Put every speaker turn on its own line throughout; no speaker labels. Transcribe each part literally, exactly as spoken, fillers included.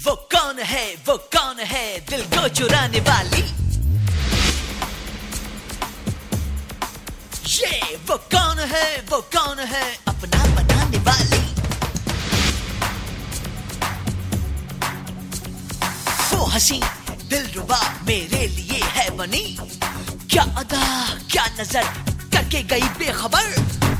वो कौन है, वो कौन है दिल को चुराने वाली? ये वो कौन है, वो कौन है अपना बनाने वाली? वो हंसी दिलरुबा मेरे लिए है बनी, क्या अदा क्या नजर करके गई बेखबर।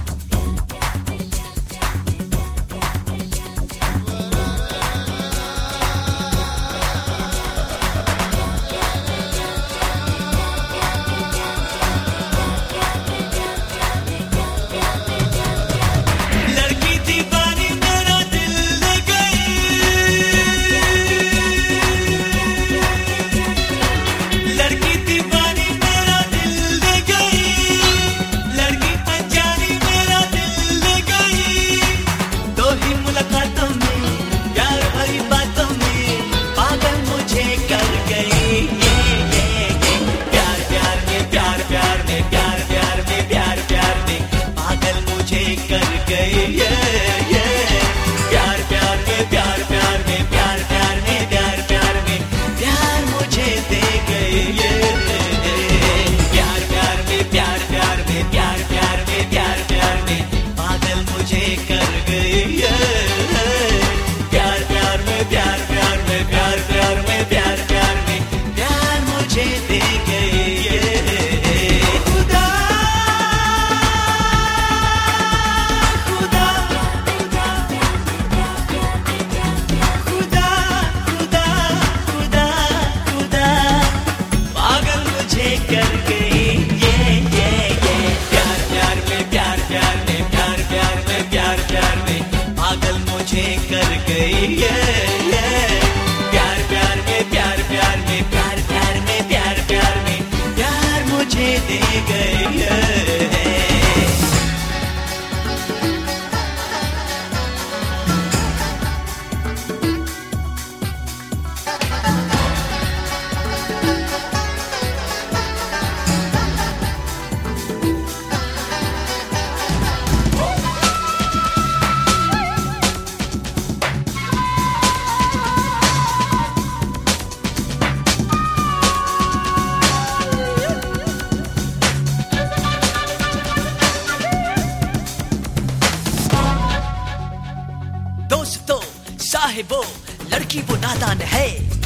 दोस्तों साहिबो लड़की वो नादान है,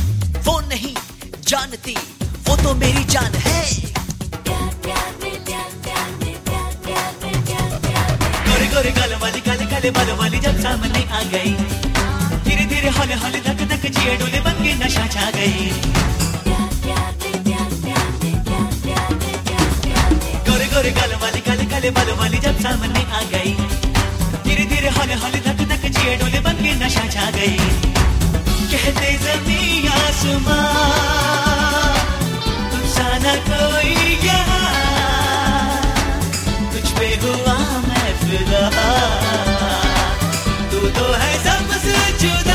वो नहीं जानती वो तो मेरी जान है। गोरे गोरे गाल वाली काले काले बालों वाली जब सामने आ गई, धीरे धीरे हौले हौले धक धक जिए डोले बन के नशा छा गई। गोरे गोरे गाल वाली काले काले बालों वाली जब सामने आ गई, धीरे धीरे हौले हौले धक धक जिए डोले बन के नशा छा गई। कहते ज़मीं आसमां तुझसा न कोई यहाँ, तुझ पे हुआ मैं फिदा, तू तो है सबसे जुदा।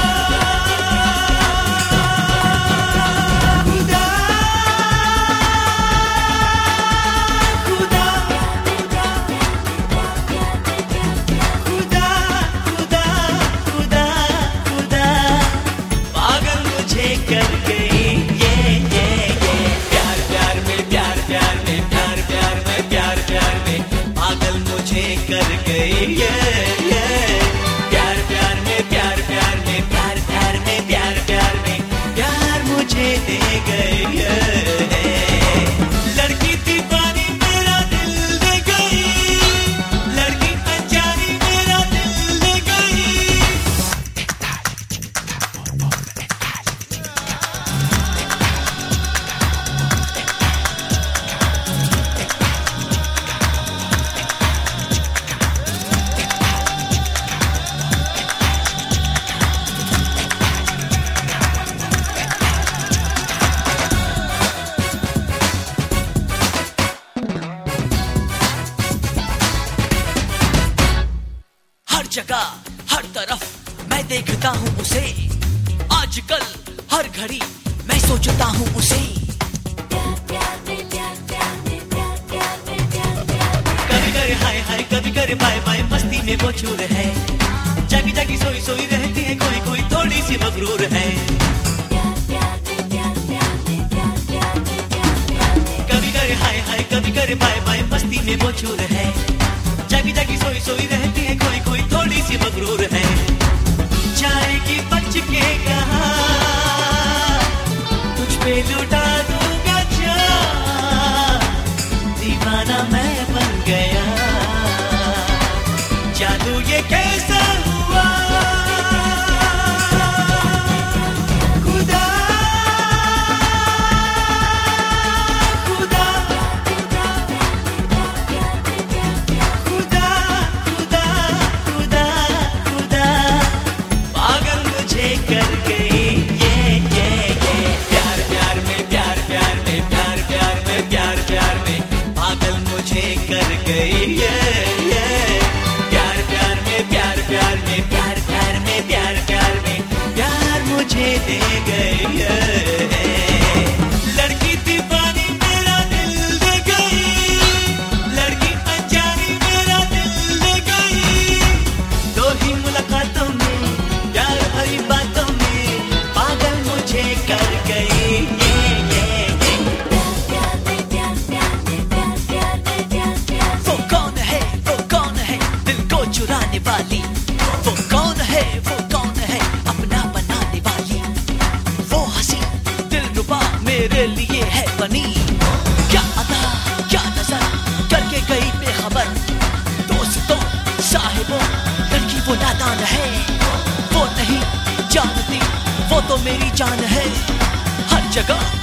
जगह हर तरफ मैं देखता हूँ उसे, आजकल हर घड़ी मैं सोचता हूँ उसे। कभी करे हाय हाय कभी करे बाय बाय, मस्ती में वो चूर है, जागी जागी सोई सोई रहती है, कोई कोई थोड़ी सी मगरूर है। कभी करे हाय हाय, कभी करे बाय बाय, मस्ती में वो चूर है। जागी जागी सोई सोई रहती है, कोई कोई थोड़ी सी मगरूर है। जाएगी बच के कहाँ, तुझ पे लुटा दूंगा जा, दीवाना मैं बन गया। जादू ये कैसा हुआ, खुदा खुदा खुदा खुदा खुदा खुदा पागल मुझे कर गई ये ये ये। प्यार प्यार में प्यार प्यार में प्यार प्यार में प्यार प्यार में पागल मुझे कर गई ये ये। प्यार प्यार में प्यार प्यार में प्यार प्यार में प्यार प्यार में प्यार मुझे दे गई ये। लड़की दीवानी मेरा दिल दे गई, लड़की अनजानी मेरा दिल दे गई। दो ही मुलाकातों में, प्यार भरी बातों में पागल मुझे कर गई ये ये ये। वो कौन है, वो कौन है दिल को चुराने वाली, वो कौन है, वो कौन है अपना बनाने वाली। वो हंसी दिलरुबा मेरे लिए है बनी, क्या अदा क्या नजर करके गई बेखबर। दोस्तों साहिबों लड़की वो नादान है, वो नहीं जानती वो तो मेरी जान है। हर जगह